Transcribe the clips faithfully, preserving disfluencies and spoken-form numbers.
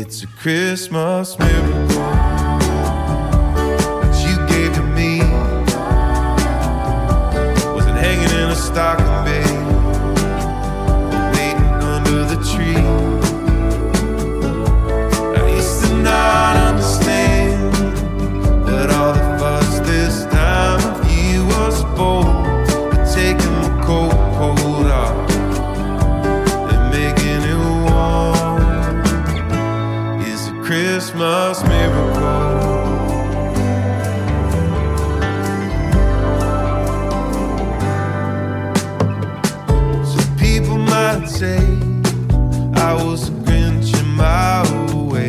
It's a Christmas miracle that you gave to me. Wasn't hanging in a stocking, babe, but waiting under the tree. I used to not understand, but all the fuss this time of year was bold. But taking my coat, coat off and making it warm is a Christmas miracle. Some people might say I was a Grinch in my way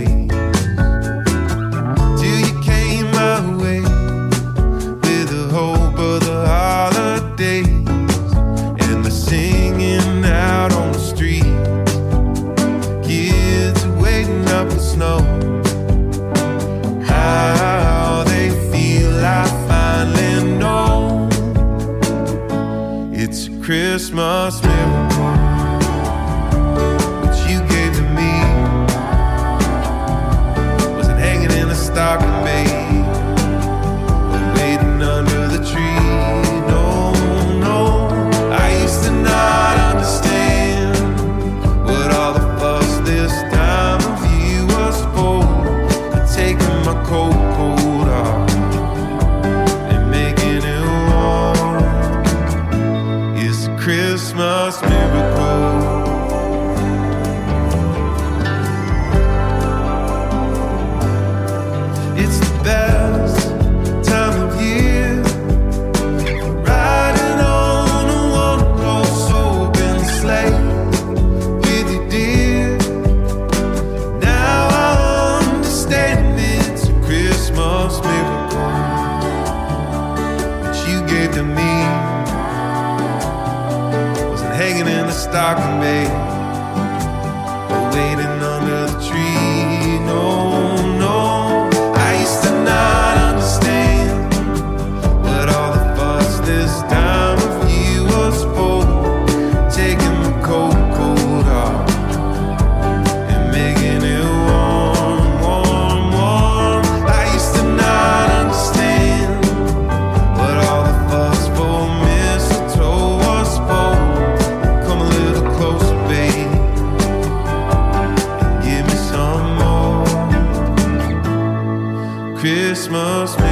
till you came my way with the hope of the holidays and the singing out on the street. Kids are waiting up for snow. How they feel, I finally know. It's a Christmas miracle that you gave to me. Wasn't hanging in a stocking, babe, but waiting under the tree. No, no, I used to not understand what all the fuss this time of year was for. But taking my coat, coat off and making it warm is a Christmas miracle. It's the best time of year, riding on a one-horse open sleigh with you, dear. Now I understand it's a Christmas miracle that you gave to me. Wasn't hanging in the stocking, babe, but waiting under the tree. No, no, I used to not understand what all the fuss this time of year was for. Taking my coat, coat off and making it warm, warm, warm. I used to not understand what all the fuss for mistletoe was for. Come a little closer, babe, and give me some more Christmas.